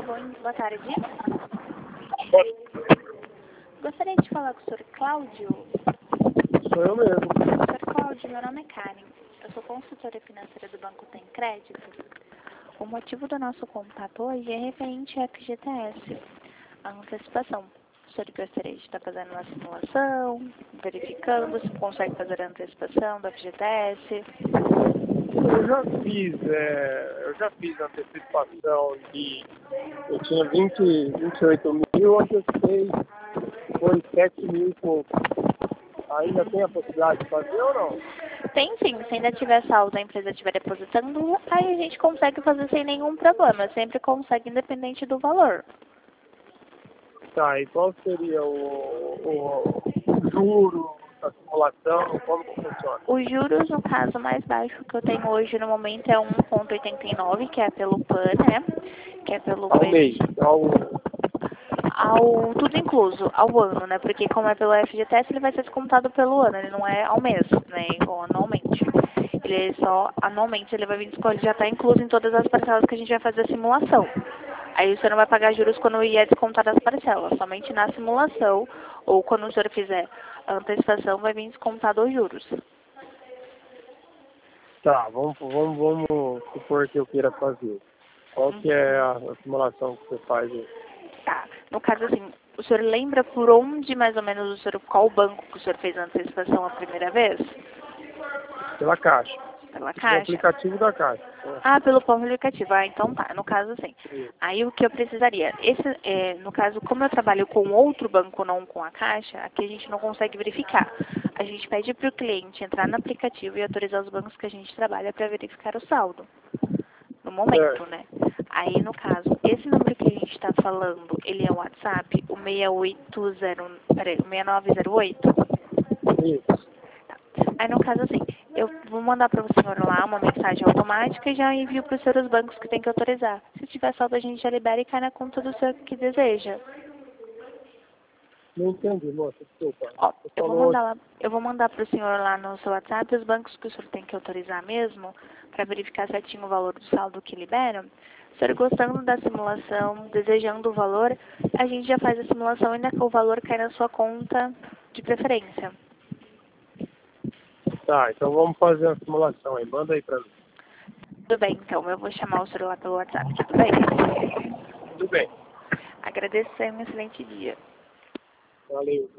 Boa tarde. Bom, Gostaria de falar com o Sr. Cláudio. sou eu mesmo. Sr. Cláudio, meu nome é Karen. Eu sou consultora financeira do Banco Tem Crédito. O motivo do nosso contato hoje é referente à FGTS, a antecipação. O senhor gostaria de estar fazendo uma simulação, verificando se consegue fazer a antecipação da FGTS? Eu já fiz a antecipação de... Eu tinha 28 mil, hoje eu sei, foi 7 mil e pouco. Ainda tem a possibilidade de fazer ou não? Tem sim, se ainda tiver saldo, a empresa estiver depositando, aí a gente consegue fazer sem nenhum problema, sempre consegue independente do valor. Tá, e qual seria o juro da simulação? Como que funciona? Os juros, no caso mais baixo que eu tenho hoje no momento é 1,89, que é pelo PAN, né? Que é pelo Ao mês, ao tudo incluso, ao ano, né? Porque como é pelo FGTS, ele vai ser descontado pelo ano, ele não é ao mês, né? Igual anualmente. Ele é só anualmente, ele vai vir ele já está incluso em todas as parcelas que a gente vai fazer a simulação. Aí você não vai pagar juros quando ia descontar das parcelas, somente na simulação ou quando o senhor fizer a antecipação vai vir descontado os juros. Tá, vamos supor que eu queira fazer. Qual que é a simulação que você faz aí? Tá. No caso, assim, o senhor lembra por onde, mais ou menos, qual banco que o senhor fez a antecipação a primeira vez? Pela Caixa. Pela No Caixa? aplicativo da Caixa. Ah, pelo próprio aplicativo. Ah, então tá. No caso, sim. Isso. Aí o que eu precisaria? No caso, como eu trabalho com outro banco, não com a Caixa, aqui a gente não consegue verificar. A gente pede para o cliente entrar no aplicativo e autorizar os bancos que a gente trabalha para verificar o saldo. No momento, né? Aí, no caso, esse número que a gente está falando, ele é o WhatsApp, o 6908? Isso. Aí, no caso, assim, eu vou mandar para o senhor lá uma mensagem automática e já envio para os senhor os bancos que tem que autorizar. Se tiver saldo, a gente já libera e cai na conta do senhor que deseja. Não entendi, moça. Desculpa. Ó, Você falou... eu vou mandar para o senhor lá no seu WhatsApp os bancos que o senhor tem que autorizar mesmo, para verificar certinho o valor do saldo que liberam. O senhor gostando da simulação, desejando o valor, a gente já faz a simulação e o valor cai na sua conta de preferência. Tá, então vamos fazer a simulação aí. Manda aí pra mim. Tudo bem, então, eu vou chamar o senhor lá pelo WhatsApp, tudo bem? Tudo bem. Agradeço e um excelente dia. Valeu.